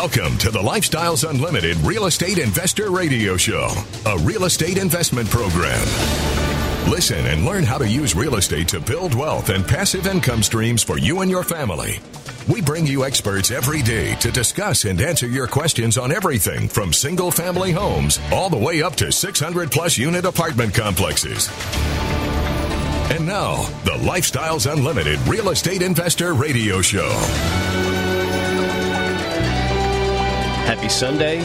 Welcome to the Lifestyles Unlimited Real Estate Investor Radio Show, a real estate investment program. Listen and learn how to use real estate to build wealth and passive income streams for you and your family. We bring you experts every day to discuss and answer your questions on everything from single-family homes all the way up to 600-plus unit apartment complexes. And now, the Lifestyles Unlimited Real Estate Investor Radio Show. Happy Sunday.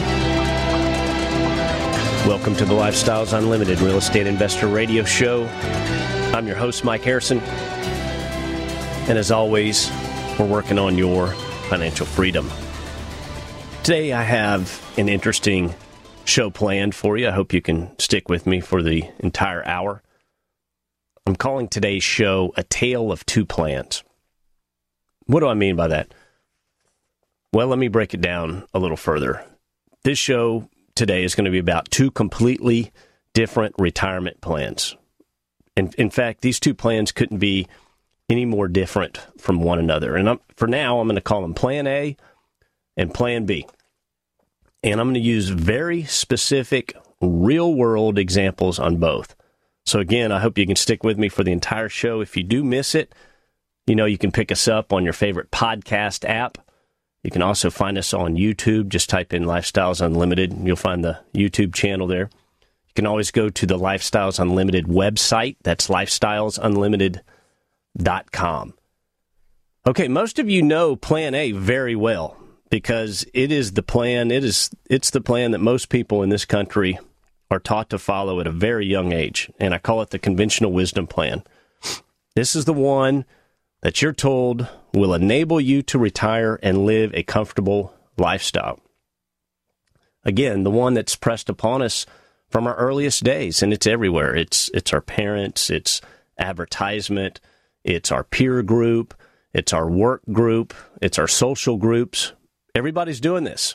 Welcome to the Lifestyles Unlimited Real Estate Investor Radio Show. I'm your host, Mike Harrison. And as always, we're working on your financial freedom. Today, I have an interesting show planned for you. I hope you can stick with me for the entire hour. I'm calling today's show A Tale of Two Plans. What do I mean by that? Well, let me break it down a little further. This show today is going to be about two completely different retirement plans. In fact, these two plans couldn't be any more different from one another. And for now, I'm going to call them Plan A and Plan B. And I'm going to use very specific real-world examples on both. So again, I hope you can stick with me for the entire show. If you do miss it, you know you can pick us up on your favorite podcast app. You can also find us on YouTube. Just type in Lifestyles Unlimited, and you'll find the YouTube channel there. You can always go to the Lifestyles Unlimited website. That's lifestylesunlimited.com. Okay, most of you know Plan A very well because it is the plan. It's the plan that most people in this country are taught to follow at a very young age, and I call it the conventional wisdom plan. This is the one that you're told will enable you to retire and live a comfortable lifestyle. Again, the one that's pressed upon us from our earliest days, and it's everywhere. It's our parents, it's advertisement, it's our peer group, it's our work group, it's our social groups. Everybody's doing this.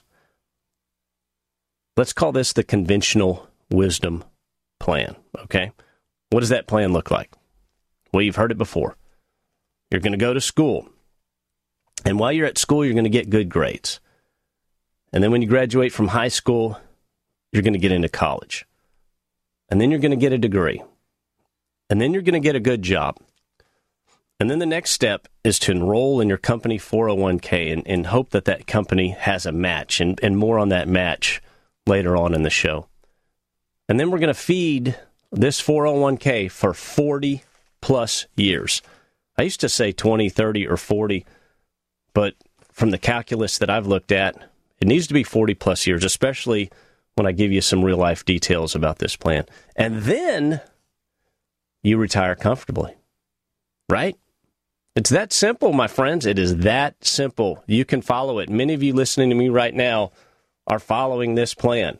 Let's call this the conventional wisdom plan, okay? What does that plan look like? Well, you've heard it before. You're going to go to school. And while you're at school, you're going to get good grades. And then when you graduate from high school, you're going to get into college. And then you're going to get a degree. And then you're going to get a good job. And then the next step is to enroll in your company 401k and hope that that company has a match. And more on that match later on in the show. And then we're going to feed this 401k for 40 plus years. I used to say 20, 30, or 40, but from the calculus that I've looked at, it needs to be 40 plus years, especially when I give you some real life details about this plan. And then you retire comfortably, right? It's that simple, my friends. It is that simple. You can follow it. Many of you listening to me right now are following this plan.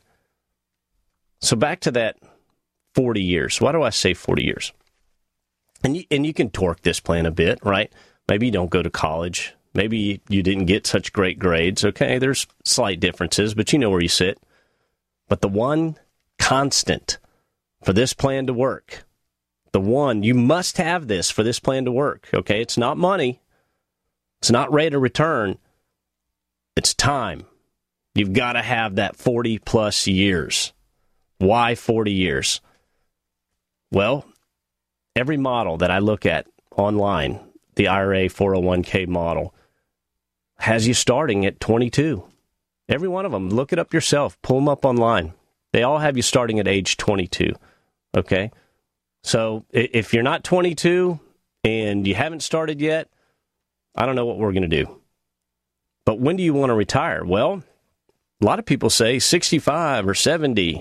So back to that 40 years. Why do I say 40 years? And you can torque this plan a bit, right? Maybe you don't go to college. Maybe you didn't get such great grades. Okay, there's slight differences, but you know where you sit. But the one constant for this plan to work, the one, you must have this for this plan to work, okay? It's not money. It's not rate of return. It's time. You've got to have that 40 plus years. Why 40 years? Well, every model that I look at online, the IRA 401k model, has you starting at 22. Every one of them. Look it up yourself. Pull them up online. They all have you starting at age 22. Okay? So if you're not 22 and you haven't started yet, I don't know what we're going to do. But when do you want to retire? Well, a lot of people say 65 or 70.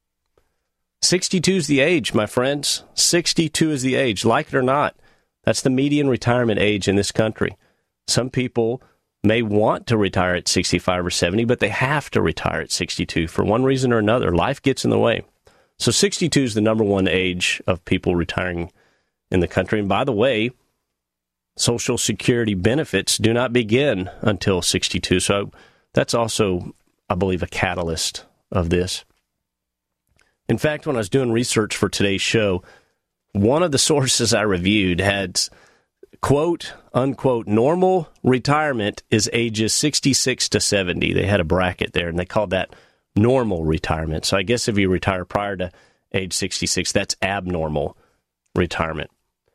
62 is the age, my friends. 62 is the age. Like it or not, that's the median retirement age in this country. Some people may want to retire at 65 or 70, but they have to retire at 62 for one reason or another. Life gets in the way. So 62 is the number one age of people retiring in the country. And by the way, Social Security benefits do not begin until 62. So that's also, I believe, a catalyst of this. In fact, when I was doing research for today's show, one of the sources I reviewed had quote, unquote, normal retirement is ages 66 to 70. They had a bracket there, and they called that normal retirement. So I guess if you retire prior to age 66, that's abnormal retirement.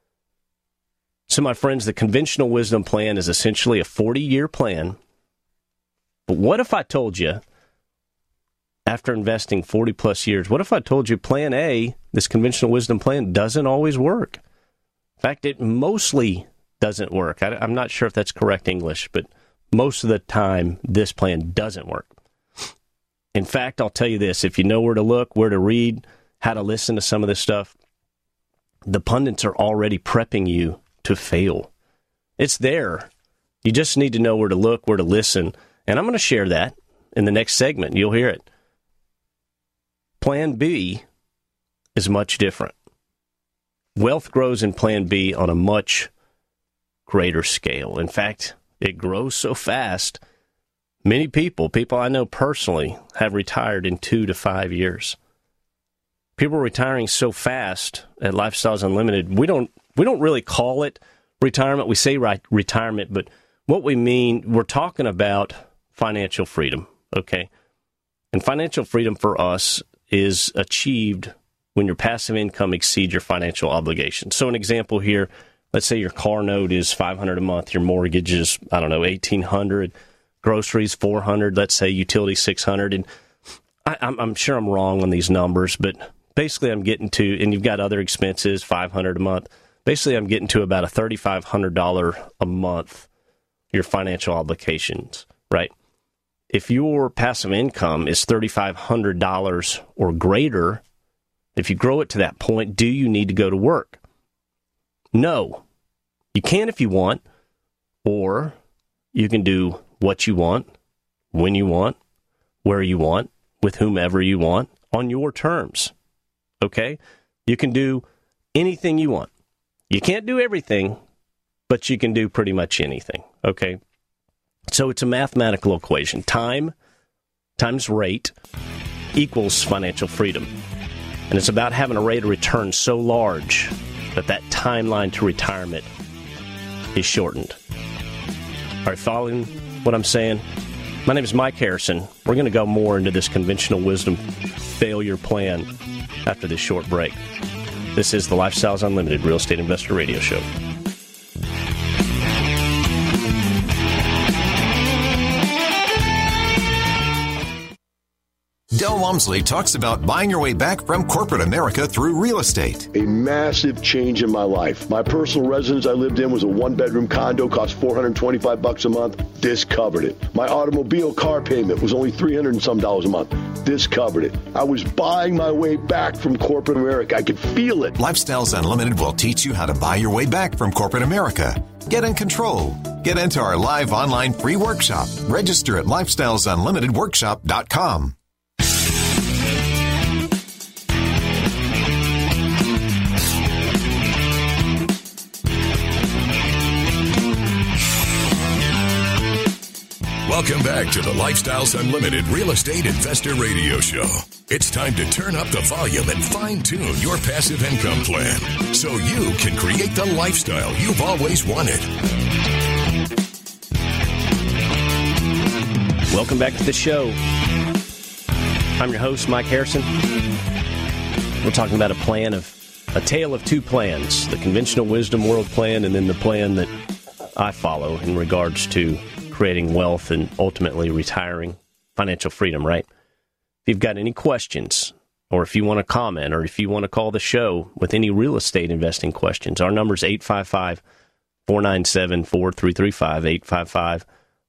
So my friends, the conventional wisdom plan is essentially a 40-year plan. But what if I told you, after investing 40-plus years, what if I told you Plan A, this conventional wisdom plan, doesn't always work? In fact, it mostly doesn't work. I'm not sure if that's correct English, but most of the time, this plan doesn't work. In fact, I'll tell you this. If you know where to look, where to read, how to listen to some of this stuff, the pundits are already prepping you to fail. It's there. You just need to know where to look, where to listen. And I'm going to share that in the next segment. You'll hear it. Plan B is much different. Wealth grows in Plan B on a much greater scale. In fact, it grows so fast, many people I know personally, have retired in 2 to 5 years. People are retiring so fast at Lifestyles Unlimited. We don't really call it retirement. We say retirement, but what we mean, we're talking about financial freedom, okay? And financial freedom for us is achieved when your passive income exceeds your financial obligations. So an example here, let's say your car note is $500 a month, your mortgage is, $1,800, groceries $400, let's say utilities $600, and I'm sure I'm wrong on these numbers, but basically I'm getting to, and you've got other expenses, $500 a month, basically I'm getting to about a $3,500 a month, your financial obligations, right? If your passive income is $3,500 or greater, if you grow it to that point, do you need to go to work? No. You can if you want, or you can do what you want, when you want, where you want, with whomever you want, on your terms. Okay? You can do anything you want. You can't do everything, but you can do pretty much anything. Okay? So it's a mathematical equation. Time times rate equals financial freedom. And it's about having a rate of return so large that that timeline to retirement is shortened. Are you following what I'm saying? My name is Mike Harrison. We're going to go more into this conventional wisdom failure plan after this short break. This is the Lifestyles Unlimited Real Estate Investor Radio Show. Del Walmsley talks about buying your way back from corporate America through real estate. A massive change in my life. My personal residence I lived in was a one-bedroom condo, cost $425 a month. This covered it. My automobile car payment was only $300 and some a month. This covered it. I was buying my way back from corporate America. I could feel it. Lifestyles Unlimited will teach you how to buy your way back from corporate America. Get in control. Get into our live online free workshop. Register at lifestylesunlimitedworkshop.com. Welcome back to the Lifestyles Unlimited Real Estate Investor Radio Show. It's time to turn up the volume and fine-tune your passive income plan so you can create the lifestyle you've always wanted. Welcome back to the show. I'm your host, Mike Harrison. We're talking about a tale of two plans, the conventional wisdom world plan and then the plan that I follow in regards to creating wealth and ultimately retiring, financial freedom, right? If you've got any questions, or if you want to comment, or if you want to call the show with any real estate investing questions, our number is 855-497-4335,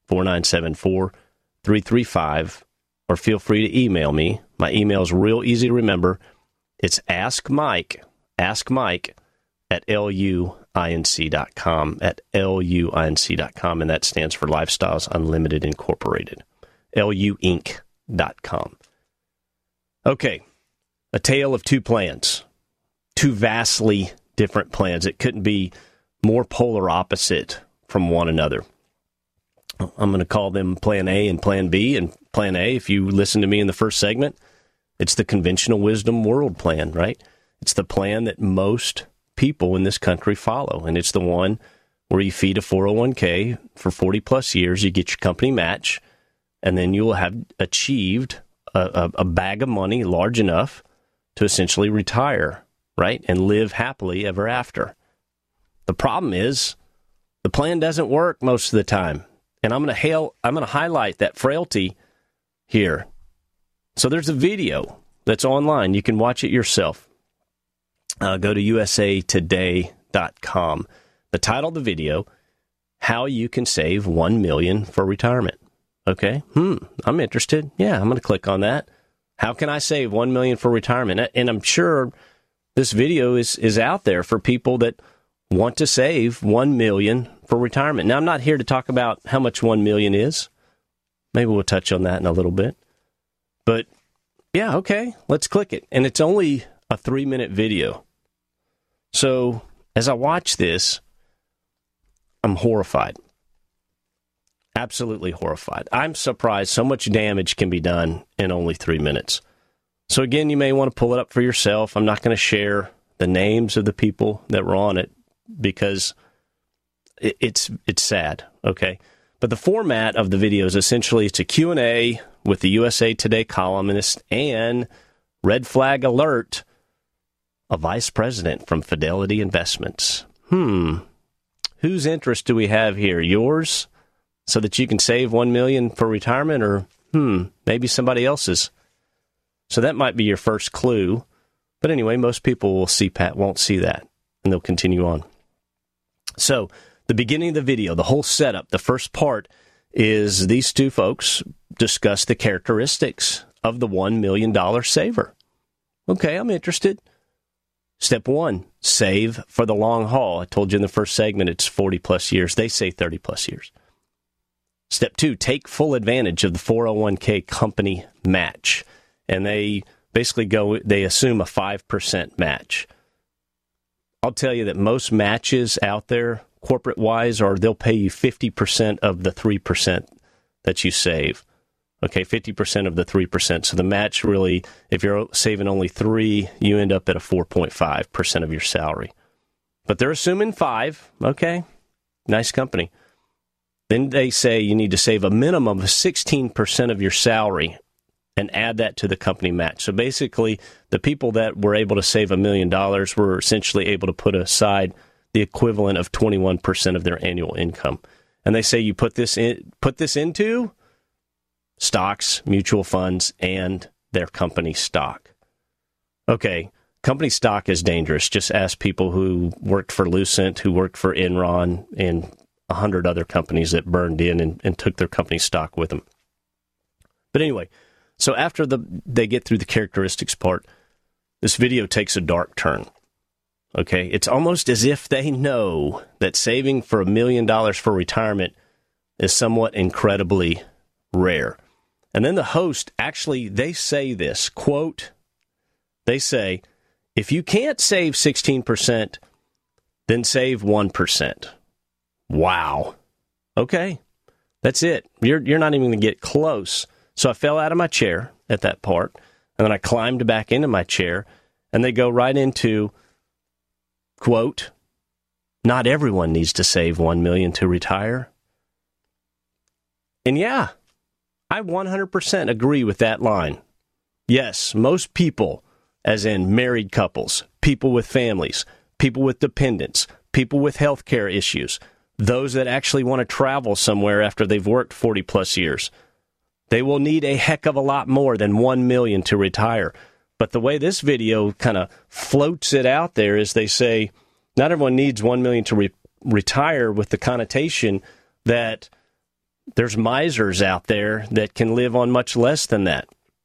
855-497-4335, or feel free to email me. My email is real easy to remember. It's askmike at luinc.com, and that stands for Lifestyles Unlimited Incorporated, luinc.com. Okay, a tale of two plans, two vastly different plans. It couldn't be more polar opposite from one another. I'm going to call them Plan A and Plan B. And Plan A, if you listen to me in the first segment, it's the conventional wisdom world plan, right? It's the plan that most people in this country follow, and it's the one where you feed a 401k for 40 plus years, you get your company match, and then you will have achieved a bag of money large enough to essentially retire, right, and live happily ever after. The problem is the plan doesn't work most of the time, and I'm going to highlight that frailty here. So there's a video that's online. You can watch it yourself. Go to usatoday.com. The title of the video, How You Can Save $1 Million for Retirement. Okay, I'm interested. Yeah, I'm going to click on that. How can I save $1 million for retirement? And I'm sure this video is out there for people that want to save $1 million for retirement. Now, I'm not here to talk about how much $1 million is. Maybe we'll touch on that in a little bit. But, yeah, okay, let's click it. And it's only a 3-minute video. So, as I watch this, I'm horrified. Absolutely horrified. I'm surprised so much damage can be done in only 3 minutes. So again, you may want to pull it up for yourself. I'm not going to share the names of the people that were on it because it's sad, okay? But the format of the video is essentially it's a Q&A with the USA Today columnist and red flag alert, a vice president from Fidelity Investments. Whose interest do we have here? Yours? So that you can save $1 million for retirement, or maybe somebody else's. So that might be your first clue. But anyway, most people won't see that, and they'll continue on. So the beginning of the video, the whole setup, the first part is these two folks discuss the characteristics of the $1 million saver. Okay, I'm interested. Step 1, save for the long haul. I told you in the first segment it's 40 plus years. They say 30 plus years. Step 2, take full advantage of the 401k company match. And they basically they assume a 5% match. I'll tell you that most matches out there, corporate-wise, they'll pay you 50% of the 3% that you save. Okay, 50% of the 3%. So the match really, if you're saving only 3, you end up at a 4.5% of your salary. But they're assuming 5. Okay, nice company. Then they say you need to save a minimum of 16% of your salary and add that to the company match. So basically, the people that were able to save $1 million were essentially able to put aside the equivalent of 21% of their annual income. And they say you put this into stocks, mutual funds, and their company stock. Okay, company stock is dangerous. Just ask people who worked for Lucent, who worked for Enron, and 100 other companies that burned in and took their company stock with them. But anyway, so after they get through the characteristics part, this video takes a dark turn. Okay, it's almost as if they know that saving for $1 million for retirement is somewhat incredibly rare. And then the host, actually, they say this, quote, they say, if you can't save 16%, then save 1%. Wow. Okay, that's it. You're not even going to get close. So I fell out of my chair at that part, and then I climbed back into my chair, and they go right into, quote, not everyone needs to save $1 million to retire. And yeah, I 100% agree with that line. Yes, most people, as in married couples, people with families, people with dependents, people with health care issues, those that actually want to travel somewhere after they've worked 40 plus years, they will need a heck of a lot more than $1 million to retire. But the way this video kind of floats it out there is they say not everyone needs $1 million to retire, with the connotation that there's misers out there that can live on much less than that.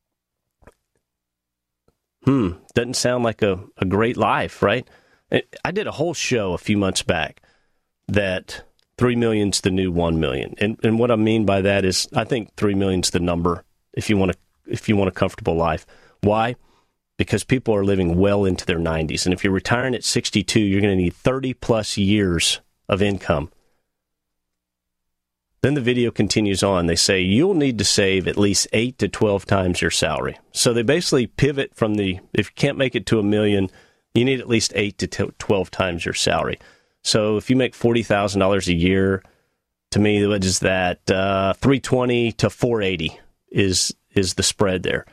Doesn't sound like a great life, right? I did a whole show a few months back that 3 million's the new 1 million. And what I mean by that is I think 3 million's the number if you want a comfortable life. Why? Because people are living well into their 90s. And if you're retiring at 62, you're going to need 30 plus years of income. Then the video continues on. They say you'll need to save at least 8 to 12 times your salary. So they basically pivot from if you can't make it to $1 million, you need at least 8 to 12 times your salary. So if you make $40,000 a year, to me, what is that? 320 to 480 is the spread there.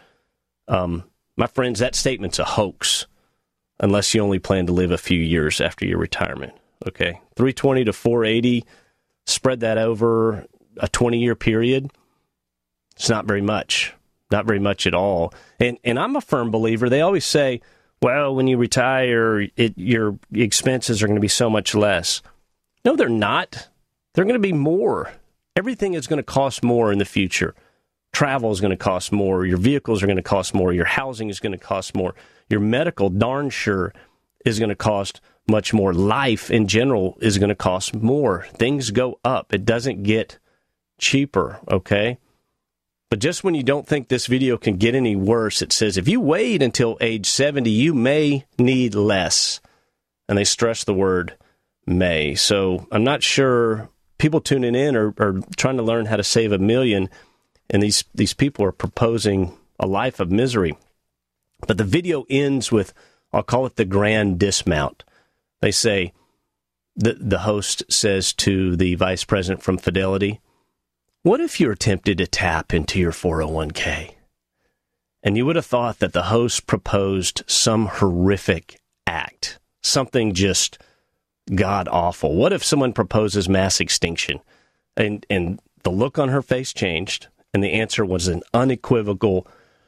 My friends, that statement's a hoax unless you only plan to live a few years after your retirement. Okay, 320 to 480, spread that over a 20-year period. It's not very much. Not very much at all. And I'm a firm believer. They always say, well, when you retire, your expenses are going to be so much less. No, they're not. They're going to be more. Everything is going to cost more in the future. Travel is going to cost more. Your vehicles are going to cost more. Your housing is going to cost more. Your medical, darn sure, is going to cost much more. Life in general is going to cost more. Things go up. It doesn't get cheaper, okay? But just when you don't think this video can get any worse, it says, if you wait until age 70, you may need less. And they stress the word may. So I'm not sure people tuning in are trying to learn how to save $1 million, and these people are proposing a life of misery. But the video ends with, I'll call it the grand dismount. They say, the host says to the vice president from Fidelity, what if you're tempted to tap into your 401k? And you would have thought that the host proposed some horrific act, something just god-awful. What if someone proposes mass extinction? And the look on her face changed, and the answer was an unequivocal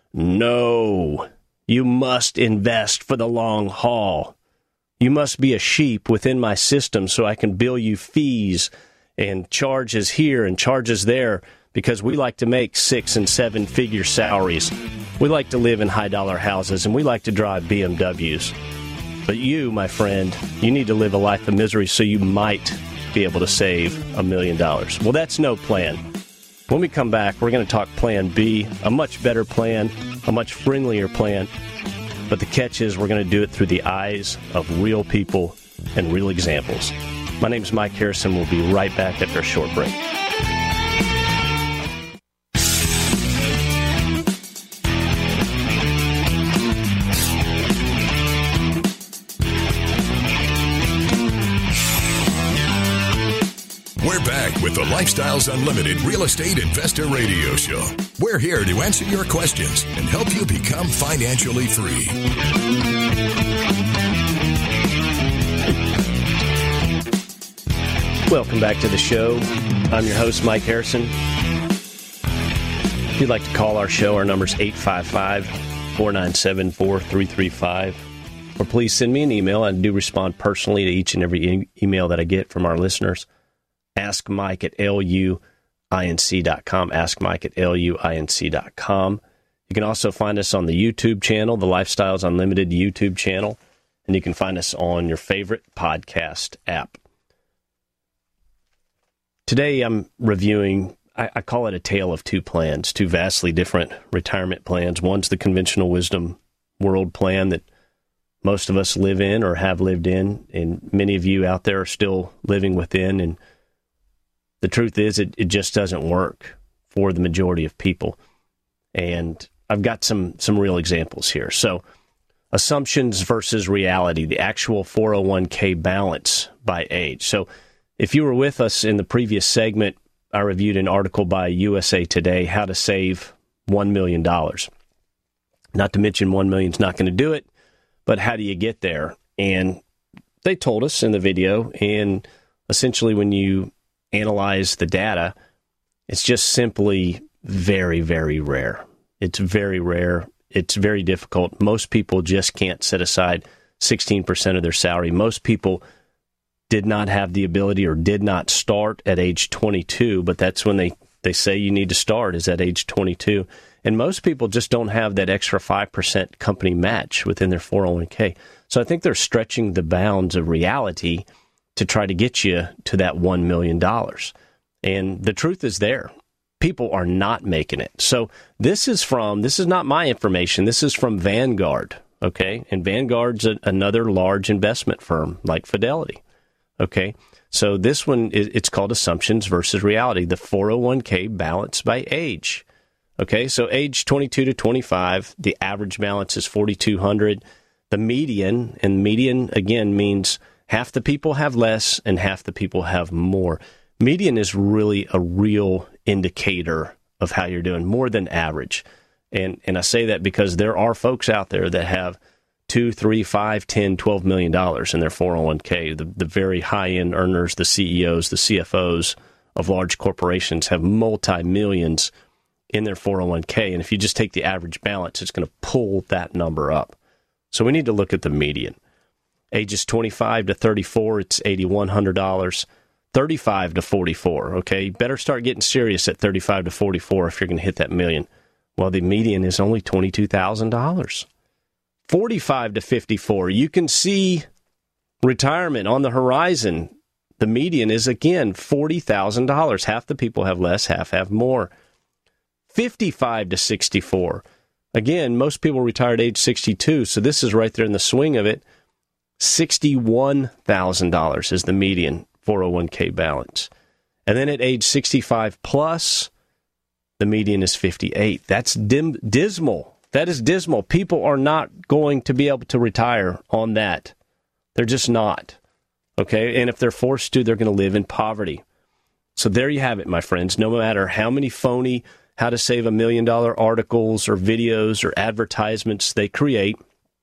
no. You must invest for the long haul. You must be a sheep within my system so I can bill you fees and charges here and charges there, because we like to make 6- and 7-figure salaries. We like to live in high-dollar houses, and we like to drive BMWs. But you, my friend, you need to live a life of misery so you might be able to save $1 million. Well, that's no plan. When we come back, we're going to talk Plan B, a much better plan, a much friendlier plan. But the catch is we're going to do it through the eyes of real people and real examples. My name is Mike Harrison. We'll be right back after a short break. We're back with the Lifestyles Unlimited Real Estate Investor Radio Show. We're here to answer your questions and help you become financially free. Welcome back to the show. I'm your host, Mike Harrison. If you'd like to call our show, our number's 855-497-4335. Or please send me an email. I do respond personally to each and every email that I get from our listeners. Ask Mike at luinc.com. Ask Mike at luinc.com. You can also find us on the YouTube channel, the Lifestyles Unlimited YouTube channel. And you can find us on your favorite podcast app. Today I'm reviewing, I call it a tale of two plans, two vastly different retirement plans. One's the conventional wisdom world plan that most of us live in or have lived in, and many of you out there are still living within. And the truth is it just doesn't work for the majority of people. And I've got some real examples here. So assumptions versus reality, the actual 401k balance by age. So if you were with us in the previous segment, I reviewed an article by USA Today, How to Save $1 Million. Not to mention $1 million is not going to do it, but how do you get there? And they told us in the video, and essentially when you analyze the data, it's just simply very, very rare. It's very rare. It's very difficult. Most people just can't set aside 16% of their salary. Most people did not have the ability or did not start at age 22, but that's when they say you need to start, is at age 22. And most people just don't have that extra 5% company match within their 401k. So I think they're stretching the bounds of reality to try to get you to that $1 million. And the truth is there. People are not making it. So this is not my information. This is from Vanguard, okay? And Vanguard's another large investment firm like Fidelity. Okay, so this one, it's called Assumptions versus Reality, the 401k balance by age. Okay, so age 22 to 25, the average balance is $4,200. The median, and median, again, means Half the people have less and half the people have more. Median is really a real indicator of how you're doing, more than average. And I say that because there are folks out there that have $2, $3, $5, $10, $12 million in their 401k. The very high-end earners, the CEOs, the CFOs of large corporations have multi-millions in their 401k. And if you just take the average balance, it's going to pull that number up. So we need to look at the median. Ages 25 to 34, it's $8,100. 35 to 44, okay? You better start getting serious at 35 to 44 if you're going to hit that million. Well, the median is only $22,000. 45 to 54, you can see retirement on the horizon. The median is, again, $40,000. Half the people have less, half have more. 55 to 64, again, most people retire at age 62, so this is right there in the swing of it. $61,000 is the median 401k balance. And then at age 65 plus, the median is 58. That's dismal. That is dismal. People are not going to be able to retire on that. They're just not. Okay? And if they're forced to, they're going to live in poverty. So there you have it, my friends. No matter how many phony how to save $1 million articles or videos or advertisements they create,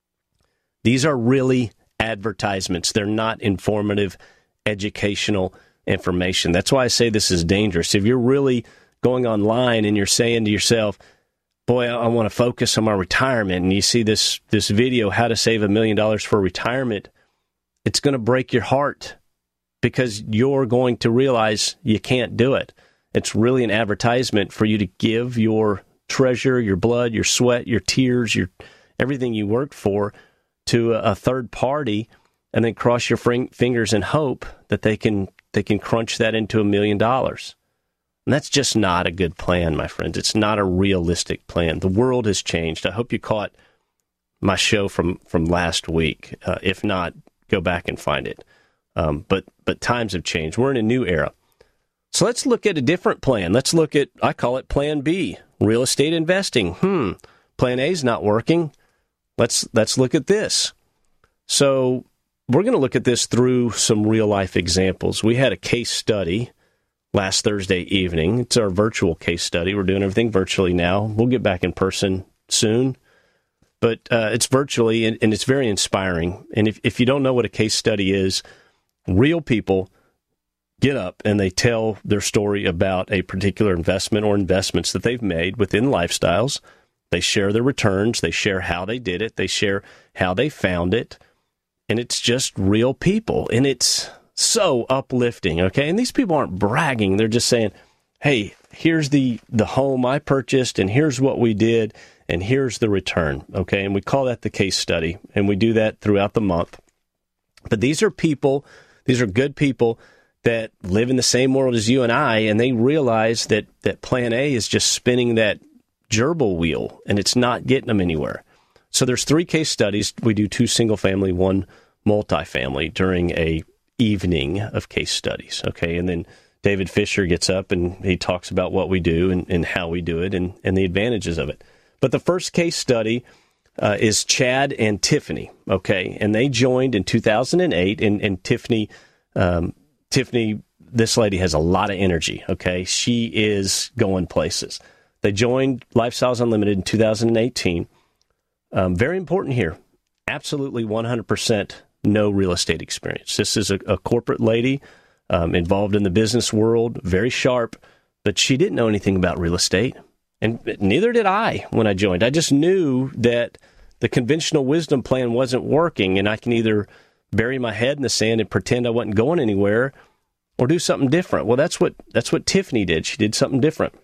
these are really advertisements. They're not informative, educational information. That's why I say this is dangerous. If you're really going online and you're saying to yourself, boy, I want to focus on my retirement, and you see this video, how to save $1 million for retirement, it's going to break your heart because you're going to realize you can't do it. It's really an advertisement for you to give your treasure, your blood, your sweat, your tears, your everything you worked for to a third party, and then cross your fingers and hope that they can crunch that into $1 million. And that's just not a good plan, my friends. It's not a realistic plan. The world has changed. I hope you caught my show from last week. If not, go back and find it. But times have changed. We're in a new era. So let's look at a different plan. Let's look at, I call it Plan B, real estate investing. Plan A is not working. Let's look at this. So we're going to look at this through some real-life examples. We had a case study last Thursday evening. It's our virtual case study. We're doing everything virtually now. We'll get back in person soon. But it's virtually, and it's very inspiring. And if you don't know what a case study is, real people get up and they tell their story about a particular investment or investments that they've made within Lifestyles. They share their returns. They share how they did it. They share how they found it. And it's just real people. And it's so uplifting, okay? And these people aren't bragging. They're just saying, hey, here's the home I purchased, and here's what we did, and here's the return, okay? And we call that the case study, and we do that throughout the month. But these are people, these are good people that live in the same world as you and I, and they realize that Plan A is just spinning that gerbil wheel, and it's not getting them anywhere. So there's 3 case studies. We do 2 single-family, 1 multifamily during a evening of case studies, okay? And then David Fisher gets up, and he talks about what we do and how we do it and the advantages of it. But the first case study is Chad and Tiffany, okay? And they joined in 2008, and Tiffany, this lady has a lot of energy, okay? She is going places. They joined Lifestyles Unlimited in 2018. Very important here, absolutely 100% no real estate experience. This is a corporate lady involved in the business world, very sharp, but she didn't know anything about real estate, and neither did I when I joined. I just knew that the conventional wisdom plan wasn't working, and I can either bury my head in the sand and pretend I wasn't going anywhere or do something different. Well, that's what Tiffany did. She did something different.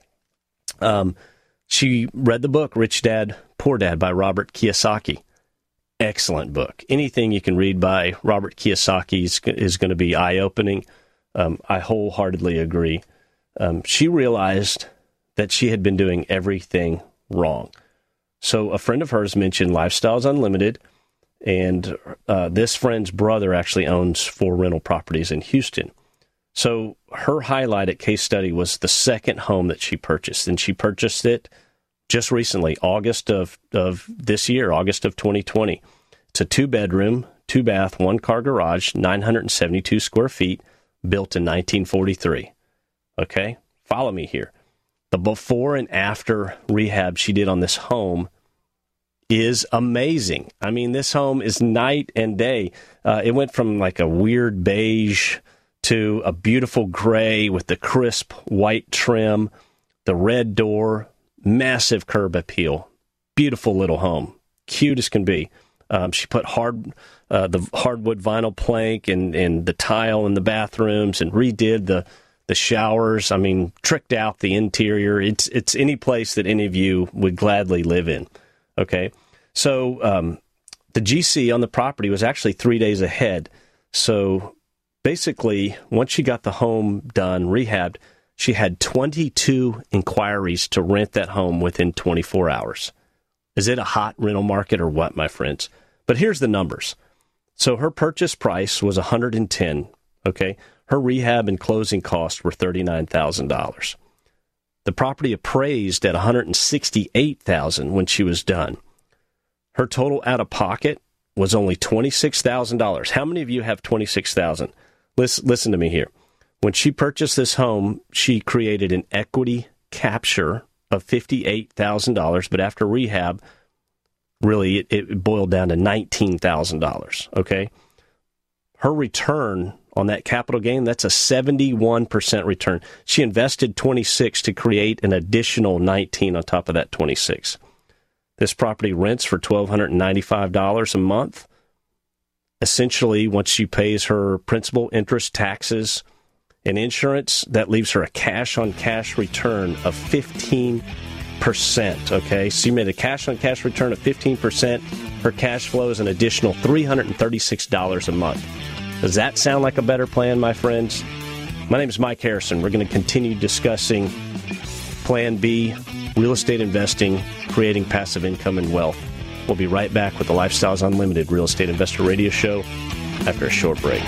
She read the book Rich Dad, Poor Dad by Robert Kiyosaki. Excellent book. Anything you can read by Robert Kiyosaki is going to be eye-opening. I wholeheartedly agree. She realized that she had been doing everything wrong. So a friend of hers mentioned Lifestyles Unlimited, and this friend's brother actually owns 4 rental properties in Houston. So her highlight at case study was the second home that she purchased, and she purchased it just recently, August of this year, August of 2020. It's a 2-bedroom, 2-bath, 1-car garage, 972 square feet, built in 1943. Okay? Follow me here. The before and after rehab she did on this home is amazing. I mean, this home is night and day. It went from like a weird beige to a beautiful gray with the crisp white trim, the red door, massive curb appeal. Beautiful little home. Cute as can be. She put the hardwood vinyl plank and the tile in the bathrooms and redid the showers. I mean, tricked out the interior. It's any place that any of you would gladly live in. Okay, so the GC on the property was actually 3 days ahead. So basically, once she got the home done, rehabbed, she had 22 inquiries to rent that home within 24 hours. Is it a hot rental market or what, my friends? But here's the numbers. So her purchase price was $110,000. Okay, her rehab and closing costs were $39,000. The property appraised at $168,000 when she was done. Her total out of pocket was only $26,000. How many of you have $26,000? Listen to me here. When she purchased this home, she created an equity capture of $58,000, but after rehab, really it boiled down to $19,000. Okay, her return on that capital gain, that's a 71% return. She invested $26,000 to create an additional $19,000 on top of that $26,000. This property rents for $1,295 a month. Essentially, once she pays her principal, interest, taxes, and insurance, that leaves her a cash-on-cash return of 15%. Okay, so you made a cash-on-cash return of 15%. Her cash flow is an additional $336 a month. Does that sound like a better plan, my friends? My name is Mike Harrison. We're going to continue discussing Plan B, real estate investing, creating passive income and wealth. We'll be right back with the Lifestyles Unlimited Real Estate Investor Radio Show after a short break.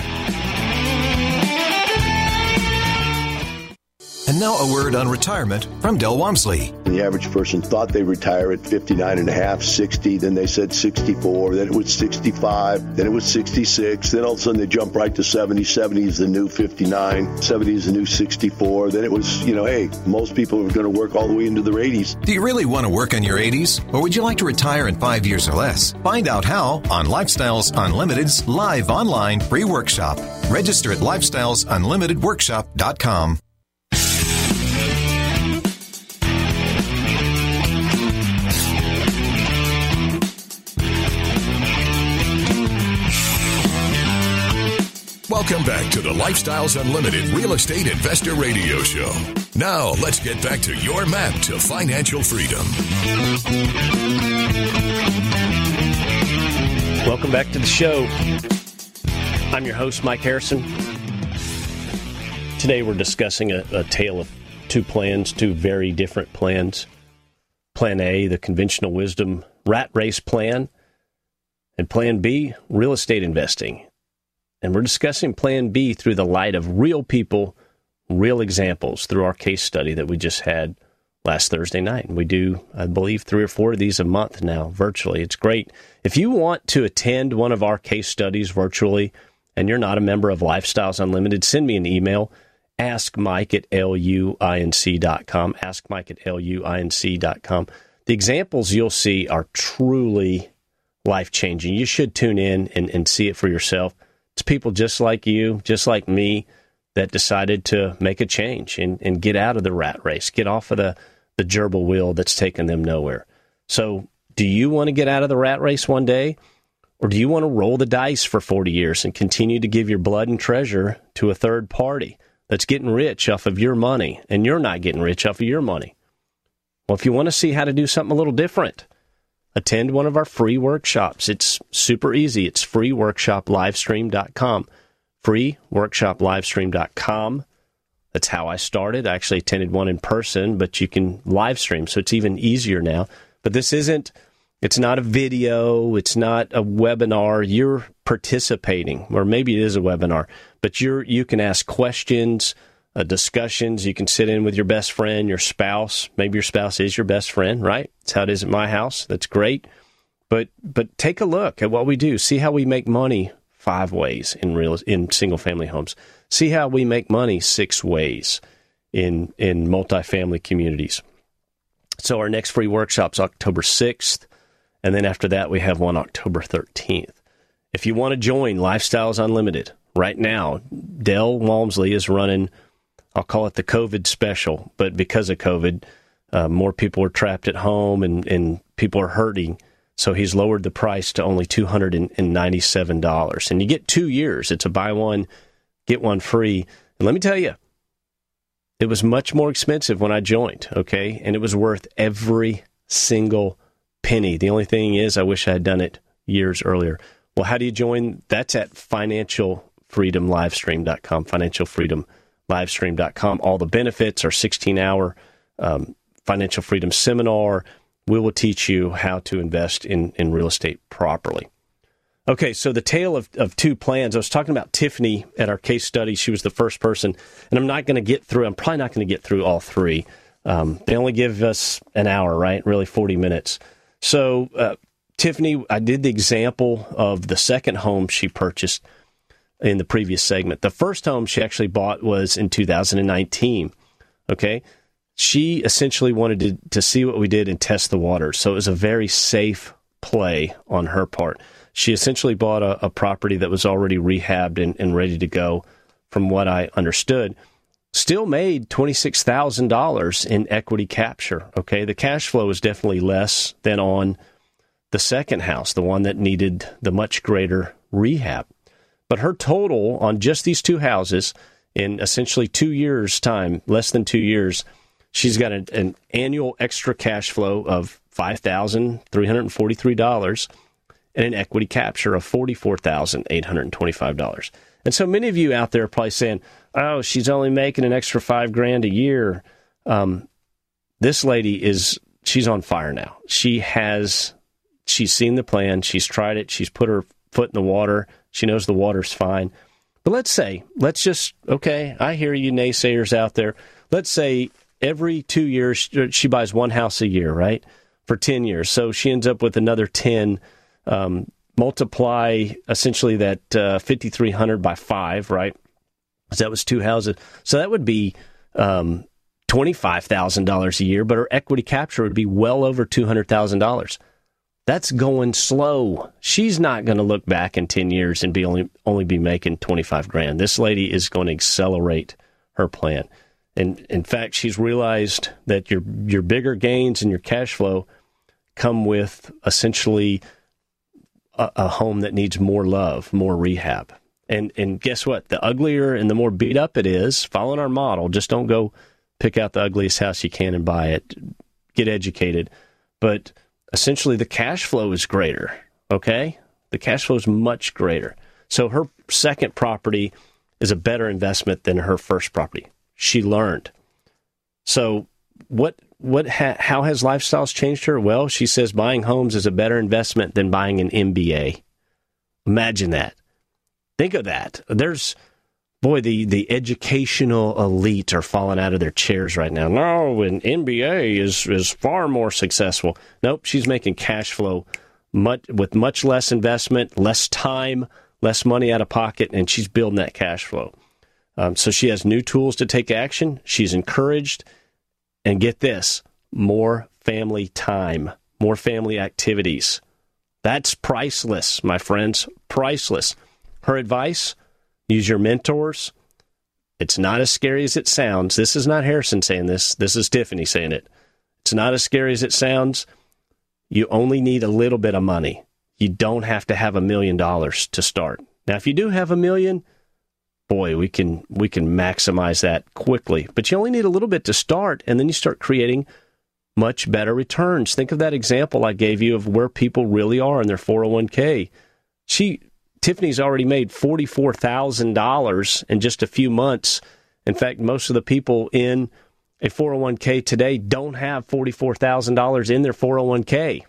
And now a word on retirement from Del Walmsley. The average person thought they retire at 59 and a half, 60, then they said 64, then it was 65, then it was 66, then all of a sudden they jump right to 70. 70 is the new 59, 70 is the new 64, then it was, hey, most people are going to work all the way into their 80s. Do you really want to work in your 80s? Or would you like to retire in 5 years or less? Find out how on Lifestyles Unlimited's live online free workshop. Register at lifestylesunlimitedworkshop.com. Welcome back to the Lifestyles Unlimited Real Estate Investor Radio Show. Now, let's get back to your map to financial freedom. Welcome back to the show. I'm your host, Mike Harrison. Today we're discussing a tale of two plans, two very different plans. Plan A, the conventional wisdom rat race plan, and Plan B, real estate investing. And we're discussing Plan B through the light of real people, real examples through our case study that we just had last Thursday night. And we do, I believe, 3 or 4 of these a month now, virtually. It's great. If you want to attend one of our case studies virtually and you're not a member of Lifestyles Unlimited, send me an email, askmike@luinc.com, askmike@luinc.com. The examples you'll see are truly life-changing. You should tune in and see it for yourself. It's people just like you, just like me, that decided to make a change and get out of the rat race, get off of the gerbil wheel that's taken them nowhere. So do you want to get out of the rat race one day? Or do you want to roll the dice for 40 years and continue to give your blood and treasure to a third party that's getting rich off of your money and you're not getting rich off of your money? Well, if you want to see how to do something a little different, attend one of our free workshops. It's super easy. It's freeworkshoplivestream.com. Freeworkshoplivestream.com. That's how I started. I actually attended one in person, but you can live stream, so it's even easier now. But it's not a video. It's not a webinar. You're participating, or maybe it is a webinar, but you can ask questions, discussions. You can sit in with your best friend, your spouse. Maybe your spouse is your best friend, right? That's how it is at my house. That's great. But take a look at what we do. See how we make money 5 ways in single-family homes. See how we make money 6 ways in multifamily communities. So our next free workshop's October 6th, and then after that we have one October 13th. If you want to join Lifestyles Unlimited, right now, Dell Walmsley is running, I'll call it the COVID special, but because of COVID, more people are trapped at home and people are hurting, so he's lowered the price to only $297. And you get 2 years. It's a buy one, get one free. And let me tell you, it was much more expensive when I joined, okay? And it was worth every single penny. The only thing is I wish I had done it years earlier. Well, how do you join? That's at financialfreedomlivestream.com, financialfreedomlivestream.com. All the benefits are 16-hour financial freedom seminar. We will teach you how to invest in real estate properly. Okay, so the tale of 2 plans. I was talking about Tiffany at our case study. She was the first person, and I'm probably not going to get through all 3. They only give us an hour, right? Really 40 minutes. So Tiffany, I did the example of the second home she purchased in the previous segment. The first home she actually bought was in 2019, okay? She essentially wanted to see what we did and test the waters. So it was a very safe play on her part. She essentially bought a property that was already rehabbed and ready to go, from what I understood. Still made $26,000 in equity capture, okay? The cash flow is definitely less than on the second house, the one that needed the much greater rehab. But her total on just these 2 houses in essentially 2 years' time, less than 2 years, she's got an annual extra cash flow of $5,343 and an equity capture of $44,825. And so many of you out there are probably saying, oh, she's only making an extra $5,000 a year. This lady she's on fire now. She's seen the plan. She's tried it. She's put her foot in the water. She knows the water's fine. But let's just, okay, I hear you naysayers out there. Let's say every 2 years, she buys 1 house a year, right? For 10 years. So she ends up with another 10. Multiply essentially that 5,300 by 5, right? So that was 2 houses. So that would be $25,000 a year, but her equity capture would be well over $200,000. That's going slow. She's not going to look back in 10 years and only be making $25,000. This lady is going to accelerate her plan. And in fact, she's realized that your bigger gains and your cash flow come with essentially a home that needs more love, more rehab. And guess what? The uglier and the more beat up it is, following our model, just don't go pick out the ugliest house you can and buy it. Get educated. But essentially the cash flow is greater, okay? The cash flow is much greater. So her second property is a better investment than her first property. She learned. So how has Lifestyles changed her? Well, she says buying homes is a better investment than buying an MBA. Imagine that. Think of that. The educational elite are falling out of their chairs right now. No, an MBA is far more successful. Nope, she's making cash flow with much less investment, less time, less money out of pocket, and she's building that cash flow. So she has new tools to take action. She's encouraged. And get this, more family time, more family activities. That's priceless, my friends, priceless. Her advice, use your mentors. It's not as scary as it sounds. This is not Harrison saying this. This is Tiffany saying it. It's not as scary as it sounds. You only need a little bit of money. You don't have to have $1 million to start. Now, if you do have $1 million, boy, we can maximize that quickly. But you only need a little bit to start, and then you start creating much better returns. Think of that example I gave you of where people really are in their 401k. Tiffany's already made $44,000 in just a few months. In fact, most of the people in a 401k today don't have $44,000 in their 401k.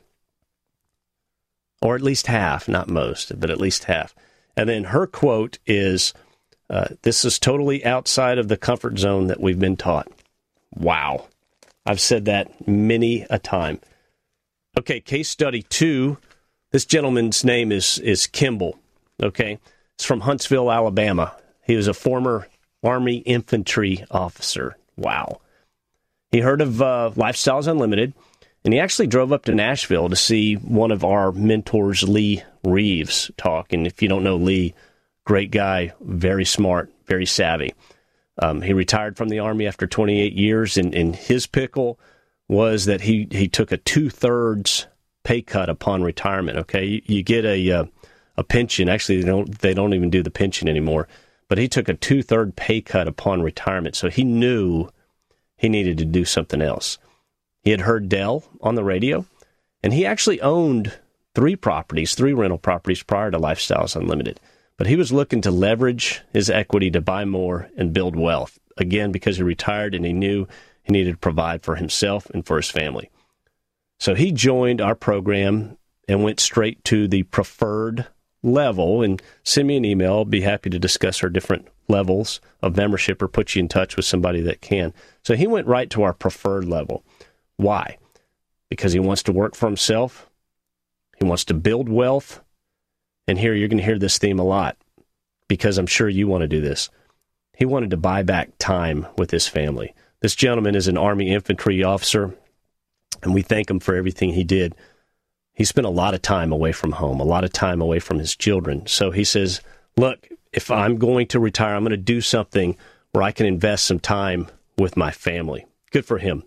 Or at least half, not most, but at least half. And then her quote is, this is totally outside of the comfort zone that we've been taught. Wow. I've said that many a time. Okay, case study 2. This gentleman's name is Kimball, okay? It's from Huntsville, Alabama. He was a former Army infantry officer. Wow. He heard of Lifestyles Unlimited, and he actually drove up to Nashville to see one of our mentors, Lee Reeves, talk. And if you don't know Lee, great guy, very smart, very savvy. He retired from the Army after 28 years, and his pickle was that he took a 2/3 pay cut upon retirement, okay? You get a pension. Actually, they don't even do the pension anymore. But he took a 2/3 pay cut upon retirement, so he knew he needed to do something else. He had heard Dell on the radio, and he actually owned 3 rental properties prior to Lifestyles Unlimited. But he was looking to leverage his equity to buy more and build wealth, again, because he retired and he knew he needed to provide for himself and for his family. So he joined our program and went straight to the preferred level, and send me an email. I'll be happy to discuss our different levels of membership or put you in touch with somebody that can. So he went right to our preferred level. Why? Because he wants to work for himself. He wants to build wealth. And here you're going to hear this theme a lot, because I'm sure you want to do this. He wanted to buy back time with his family. This gentleman is an Army infantry officer, and we thank him for everything he did. He spent a lot of time away from home, a lot of time away from his children. So he says, look, if I'm going to retire, I'm going to do something where I can invest some time with my family. Good for him.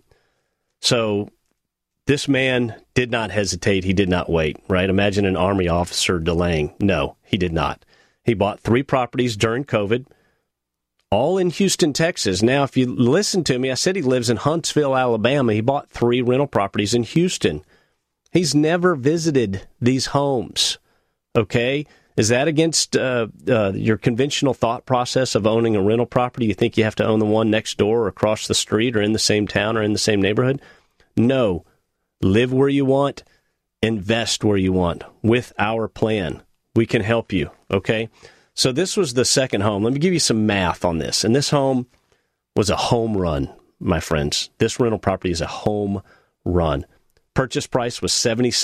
So this man did not hesitate. He did not wait, right? Imagine an Army officer delaying. No, he did not. He bought 3 properties during COVID, all in Houston, Texas. Now, if you listen to me, I said he lives in Huntsville, Alabama. He bought 3 rental properties in Houston. He's never visited these homes, okay? Is that against your conventional thought process of owning a rental property? You think you have to own the one next door or across the street or in the same town or in the same neighborhood? No. Live where you want, invest where you want. With our plan, we can help you, okay? So this was the second home. Let me give you some math on this. And this home was a home run, my friends. This rental property is a home run. Purchase price was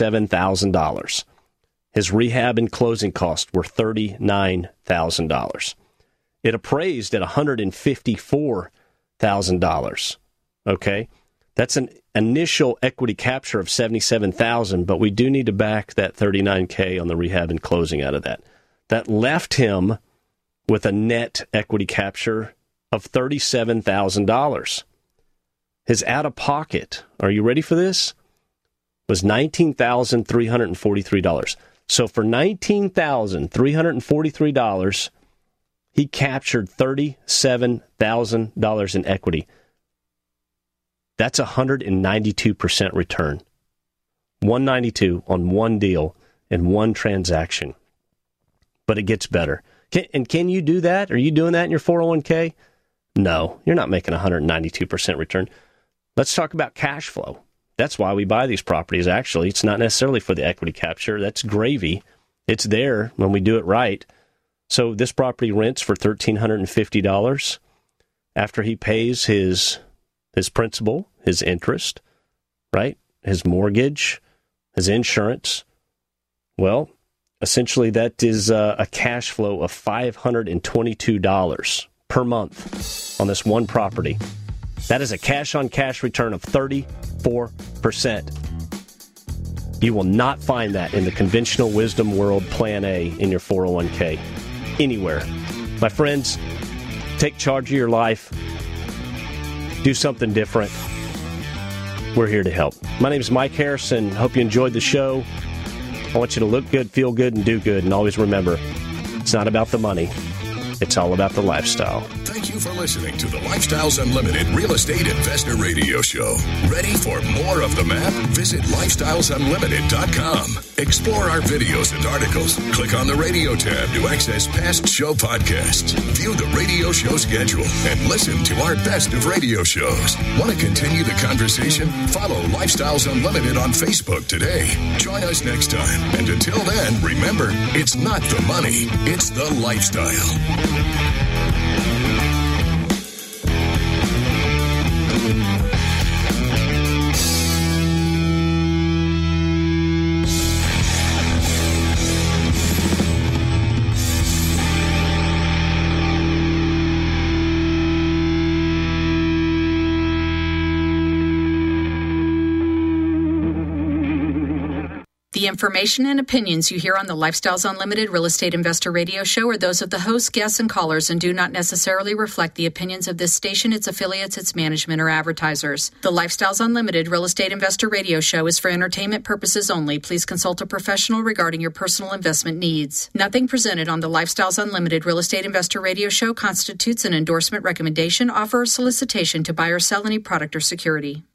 $77,000. His rehab and closing costs were $39,000. It appraised at $154,000. Okay? That's an initial equity capture of $77,000, but we do need to back that $39K on the rehab and closing out of that. That left him with a net equity capture of $37,000. His out-of-pocket, are you ready for this? Was $19,343. So for $19,343, he captured $37,000 in equity. That's 192% return. 192 on one deal in one transaction. But it gets better. Can you do that? Are you doing that in your 401k? No, you're not making 192% return. Let's talk about cash flow. That's why we buy these properties, actually. It's not necessarily for the equity capture. That's gravy. It's there when we do it right. So this property rents for $1,350 after he pays his principal, his interest, right? His mortgage, his insurance. Well, essentially that is a cash flow of $522 per month on this one property. That is a cash-on-cash return of 34%. You will not find that in the conventional wisdom world Plan A in your 401k anywhere. My friends, take charge of your life. Do something different. We're here to help. My name is Mike Harrison. Hope you enjoyed the show. I want you to look good, feel good, and do good. And always remember, it's not about the money. It's all about the lifestyle. Thank you for listening to the Lifestyles Unlimited Real Estate Investor Radio Show. Ready for more of the map? Visit lifestylesunlimited.com. Explore our videos and articles. Click on the radio tab to access past show podcasts. View the radio show schedule and listen to our best of radio shows. Want to continue the conversation? Follow Lifestyles Unlimited on Facebook today. Join us next time. And until then, remember, it's not the money, it's the lifestyle. The information and opinions you hear on the Lifestyles Unlimited Real Estate Investor Radio Show are those of the hosts, guests, and callers and do not necessarily reflect the opinions of this station, its affiliates, its management, or advertisers. The Lifestyles Unlimited Real Estate Investor Radio Show is for entertainment purposes only. Please consult a professional regarding your personal investment needs. Nothing presented on the Lifestyles Unlimited Real Estate Investor Radio Show constitutes an endorsement, recommendation, offer, or solicitation to buy or sell any product or security.